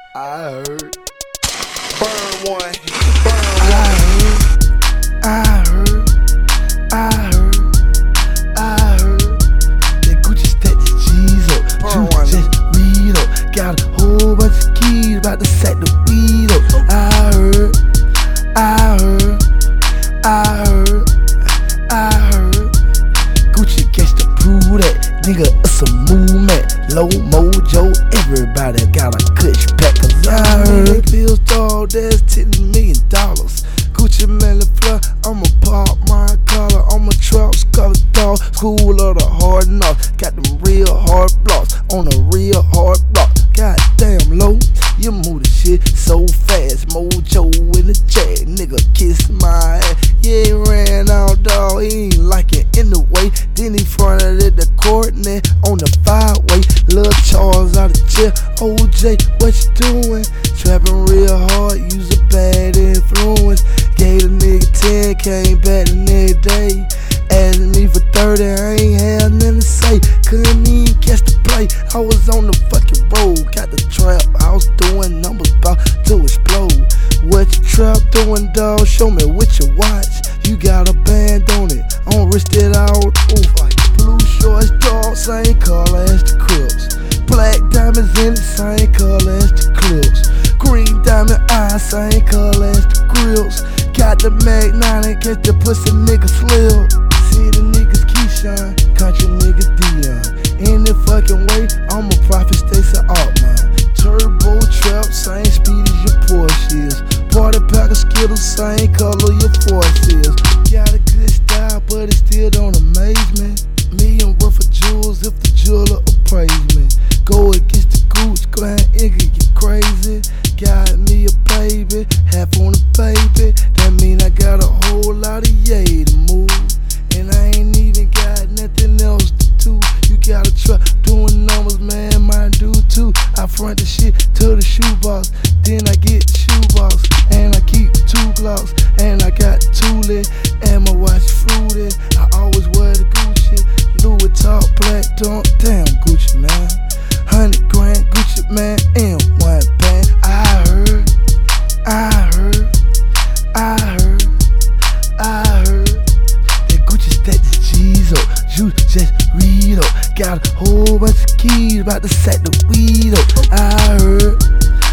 I heard. Burn one. I heard that Gucci stack the G's up. Burn You one. just read up. Got a whole bunch of keys about to sack the weed up. I heard. Gucci gets to prove that nigga it's a movement. Low mojo, everybody got a kush pack. Cause I heard bills dog, that's $10 million. Gucci Melon Flood, I'ma pop my collar. I'm a truck color dog, school of the hard knocks. Got them real hard blocks on a real hard block. Goddamn low, you move the shit so fast. Mojo in the jag, nigga kiss my ass. Yeah, he ran out, dog, he ain't like it in the way. Then he fronted at the coordinate on the 5-way. Lil' Charles out of jail, OJ, what you doing? Trapping real hard, use a bad influence. Gave the nigga 10, came back the next day. Asked me for 30, I ain't had nothing to say. Couldn't even catch the play, I was on the fucking road. Got the trap house doing numbers bout to explode. What you trap doing, dawg? Show me with your watch. You got a band on it, I don't wrist it out. Oof, like blue shorts, dog, same color as the Crips. Black diamonds in the same color as the Clips. Green diamond eyes, same color as the grills. Got the Mag 9 in case the pussy nigga slip. See the niggas Keyshawn, country niggas Dion. Any fucking way, I'm a prophet, Stacey Altman. Turbo trap, same speed as your Porsche is. Party pack of Skittles, same color your force is. Got a good style, but it still don't amaze me. Million worth of jewels if the jeweler appraise me. Go against the Gooch Clan, it could get crazy. Got me a baby, half on a baby. That mean I got a whole lot of yay to move. And I ain't even got nothing else to do. You got a truck doing numbers, man, mine do too. I front the shit to the shoebox, then I get the shoebox. And I keep 2 Glocks, and I got 2 lit, and my watch fruity. I always wear the Gucci, Louis top, black dunk, damn Gucci, man. 100 grand Gucci, man, in one band. I heard that Gucci stack the G's up. You just read up. Got a whole bunch of keys about to sack the weed up. I heard.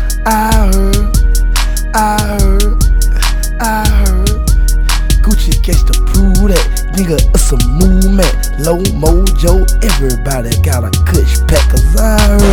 Gucci gets to prove that nigga it's a movement. Low mojo, everybody got a kush pack. Cause I heard.